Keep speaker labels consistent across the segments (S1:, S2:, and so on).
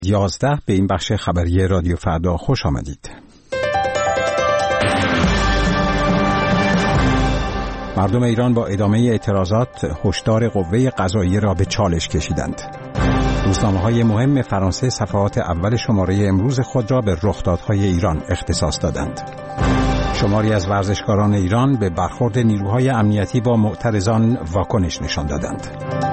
S1: 11 به این بخش خبری رادیو فردا خوش آمدید. مردم ایران با ادامه اعتراضات هشدار قوه قضاییه را به چالش کشیدند. روزنامه‌های مهم فرانسه صفحات اول شماره امروز خود را به رخدادهای ایران اختصاص دادند. شماری از ورزشکاران ایران به برخورد نیروهای امنیتی با معترضان واکنش نشان دادند.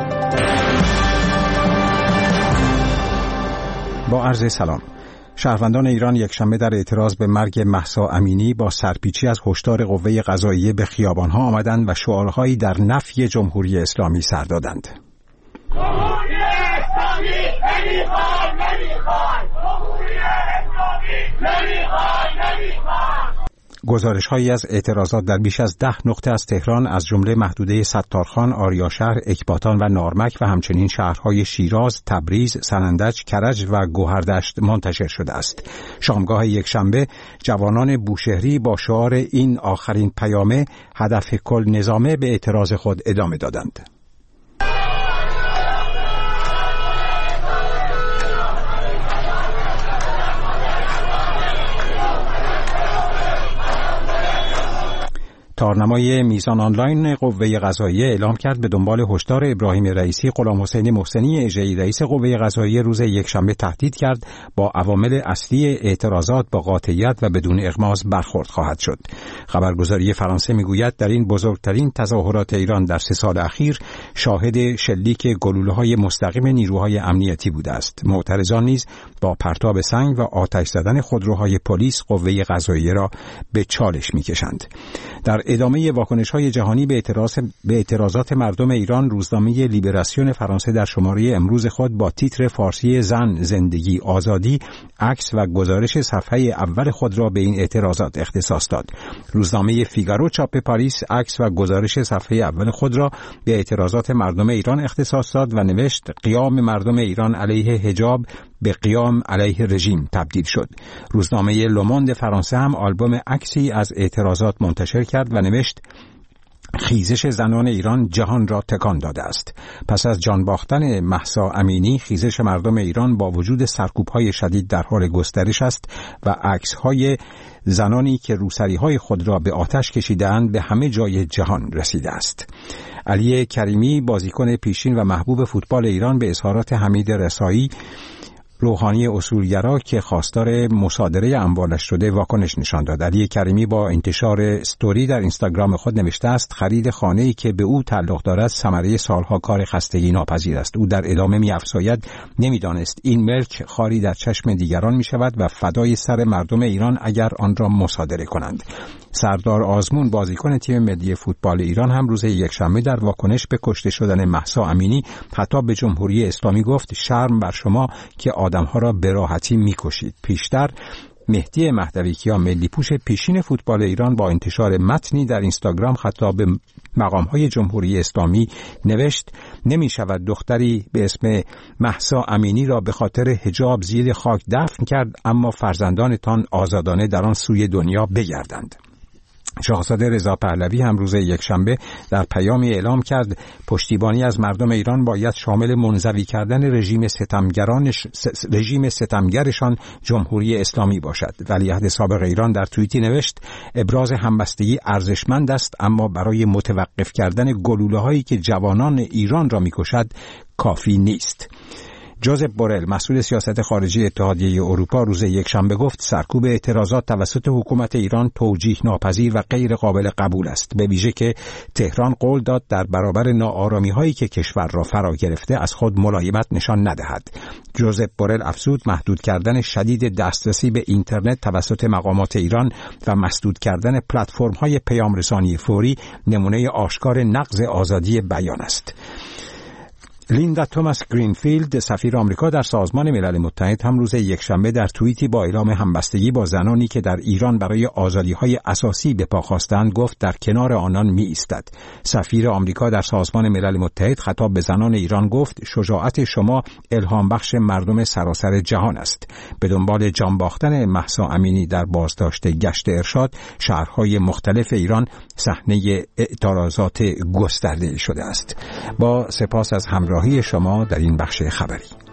S1: با عرض سلام. شهروندان ایران یکشنبه در اعتراض به مرگ مهسا امینی با سرپیچی از هشدار قوه قضاییه به خیابان‌ها آمدند و شعارهایی در نفی جمهوری اسلامی سر دادند.
S2: جمهوری اسلامی نمیخواد، جمهوری اسلامی نمیخواد.
S1: گزارش‌هایی از اعتراضات در بیش از 10 نقطه از تهران از جمله محدوده ستارخان، آریاشهر، اکباتان و نارمک و همچنین شهرهای شیراز، تبریز، سنندج، کرج و گوهردشت منتشر شده است. شامگاه یکشنبه جوانان بوشهری با شعار این آخرین پیامه هدف کل نظامه به اعتراض خود ادامه دادند. تارنمای میزان آنلاین قوه قضاییه اعلام کرد به دنبال هشدار ابراهیم رئیسی غلام حسین محسنی اژه‌ای رئیس قوه قضاییه روز یکشنبه تهدید کرد با عوامل اصلی اعتراضات با قاطعیت و بدون اغماض برخورد خواهد شد. خبرگزاری فرانسه میگوید در این بزرگترین تظاهرات ایران در 3 سال اخیر شاهد شلیک گلوله‌های مستقیم نیروهای امنیتی بوده است. معترضان نیز با پرتاب سنگ و آتش زدن خودروهای پلیس قوه قضاییه را به چالش می‌کشند. در ادامه واکنش‌های جهانی به اعتراضات مردم ایران، روزنامه لیبراسیون فرانسه در شماره امروز خود با تیتر فارسی زن، زندگی، آزادی عکس و گزارش صفحه اول خود را به این اعتراضات اختصاص داد. روزنامه فیگارو چاپ پاریس عکس و گزارش صفحه اول خود را به اعتراضات مردم ایران اختصاص داد و نوشت قیام مردم ایران علیه حجاب به قیام علیه رژیم تبدیل شد. روزنامه لوموند فرانسه هم آلبوم عکسی از اعتراضات منتشر کرد و نوشت خیزش زنان ایران جهان را تکان داده است. پس از جان باختن مهسا امینی، خیزش مردم ایران با وجود سرکوب‌های شدید در حال گسترش است و عکس‌های زنانی که روسری‌های خود را به آتش کشیدند به همه جای جهان رسیده است. علی کریمی، بازیکن پیشین و محبوب فوتبال ایران، به اظهارات حمید رسایی، روحانی اصولگرا که خواستار مصادره اموالش شده، واکنش نشان داد. علی کریمی با انتشار استوری در اینستاگرام خود نوشته است خرید خانه‌ای که به او تعلق دارد ثمره سالها کار خستگی ناپذیر است. او در ادامه می‌افزاید نمی‌دانست این ملک خاری در چشم دیگران می‌شود و فدای سر مردم ایران اگر آن را مصادره کنند. سردار آزمون، بازیکن تیم ملی فوتبال ایران، هم روز یکشنبه در واکنش به کشته شدن مهسا امینی خطاب به جمهوری اسلامی گفت شرم بر شما که آدم‌ها را به راحتی می‌کشید. پیشتر مهدی مهدویکیا، ملی پوش پیشین فوتبال ایران، با انتشار متنی در اینستاگرام خطاب به مقام‌های جمهوری اسلامی نوشت نمی‌شود دختری به اسم مهسا امینی را به خاطر حجاب زیر خاک دفن کرد، اما فرزندانتان آزادانه در آن سوی دنیا بگردند. شاهزاده رضا پهلوی هم روز یکشنبه در پیامی اعلام کرد پشتیبانی از مردم ایران باید شامل منزوی کردن رژیم ستمگرشان جمهوری اسلامی باشد. ولیعهد سابق ایران در توییتی نوشت ابراز همبستگی ارزشمند است، اما برای متوقف کردن گلوله‌هایی که جوانان ایران را می‌کشد کافی نیست. جوزپ بورل، مسئول سیاست خارجی اتحادیه اروپا، روز یکشنبه گفت سرکوب اعتراضات توسط حکومت ایران توجیه ناپذیر و غیر قابل قبول است، به ویژه که تهران قول داد در برابر ناآرامی‌هایی که کشور را فرا گرفته از خود ملایمت نشان ندهد. جوزپ بورل افزود محدود کردن شدید دسترسی به اینترنت توسط مقامات ایران و مسدود کردن پلتفرم‌های پیام‌رسانی فوری نمونه آشکار نقض آزادی بیان است. لیندا توماس گرینفیلد، سفیر آمریکا در سازمان ملل متحد، هم روز یکشنبه در توییتی با اعلام همبستگی با زنانی که در ایران برای آزادی‌های اساسی به پا خواستند گفت در کنار آنان می‌ایستد. سفیر آمریکا در سازمان ملل متحد خطاب به زنان ایران گفت شجاعت شما الهام بخش مردم سراسر جهان است. به دنبال جان باختن مهسا امینی در بازداشت گشت ارشاد، شهرهای مختلف ایران صحنه اعتراضات گسترده شده است. با سپاس از همراهی شما در این بخش خبری.